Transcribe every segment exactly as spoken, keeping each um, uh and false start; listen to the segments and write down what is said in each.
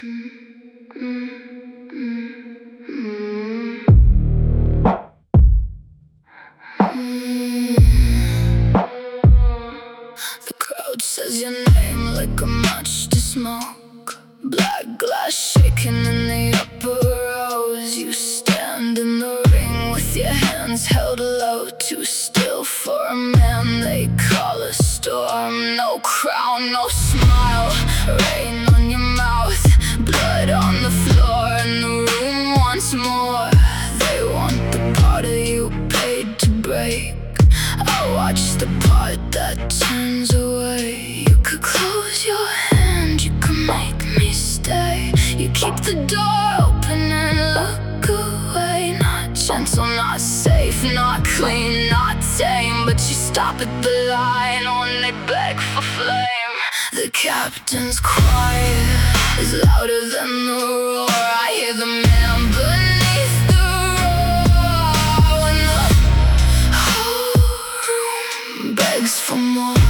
The crowd says your name like a match to smoke. Black glass shaking in the upper rows. You stand in the ring with your hands held low. Too still for a man they call a storm. No crown, no smile, rain on your mouth, blood on the floor in the room once more. They want the part of you paid to break. I watch the part that turns away. You could close your hand, you could make me stay. You keep the door open and look away. Not gentle, not safe, not clean, not tame, but you stop at the line when they beg for flame. The captain's quiet is louder than the roar. I hear the man beneath the roar when the whole room begs for more.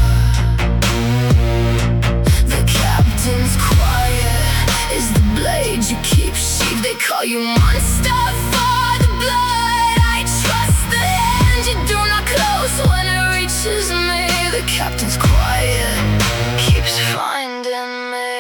The captain's quiet is the blade you keep sheathed. They call you monster for the blood. I trust the hand you do not close when it reaches me. The captain's quiet keeps finding me.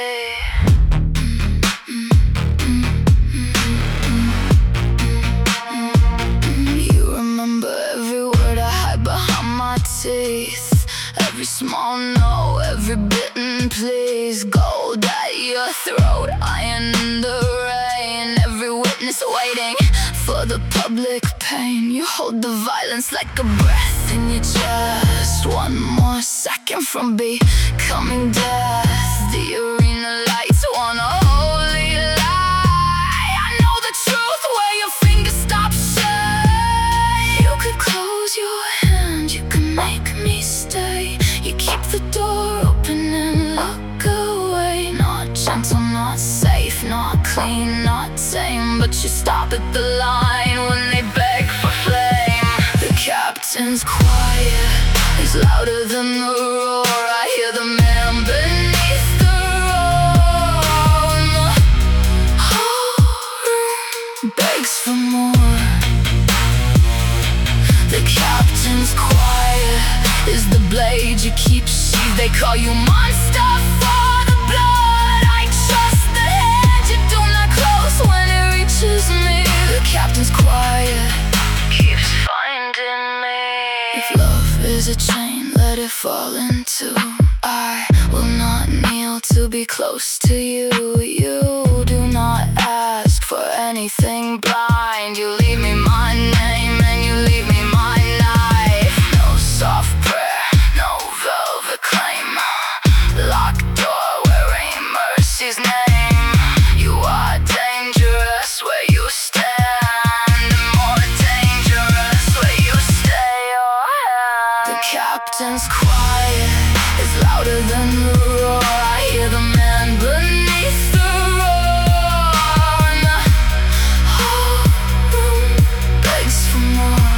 You remember every word I hide behind my teeth, every small no, every bitten please. Gold at your throat, iron in the rain. Every witness waiting for the public pain. You hold the violence like a breath in your chest. One more second from becoming death. The arena lights want a holy lie. I know the truth where your fingers stop shut. You could close your hand, you can make me stay. You keep the door open and look away. Not gentle, not safe, not clean, not tame, but you stop at the line when they beg for flame. The captain's quiet is louder than the roar. I hear the man beneath the roar when the whole room begs for more. The captain's quiet is the blade you keep sheathed. They call you monster for the blood. I trust the hand you do not close when it reaches me. The captain's quiet keeps finding me. If love is a chain, let it fall into. I will not kneel to be close to you. You do not ask for anything blind. You leave me my name and you leave me my knife. No soft prayer, no velvet claim. Locked door wearing mercy's name. You are dangerous where you stand, and more dangerous where you stay your hand. The captain's quiet is louder than the roar. I hear the man beneath the roar and the whole room begs for more.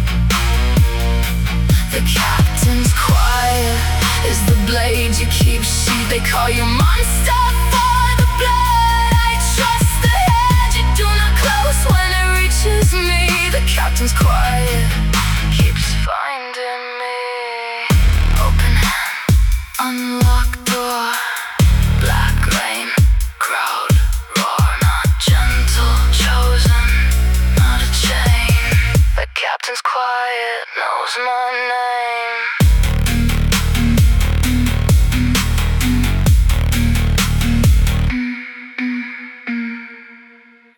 The captain's quiet is the blade you keep sheathed. They call you monster for the blood. I trust the hand you do not close when it reaches me. The captain's quiet keeps finding me. Open hand, unlocked door, black rain, crowd roar. Not gentle, chosen, not a chain. The captain's quiet knows my name.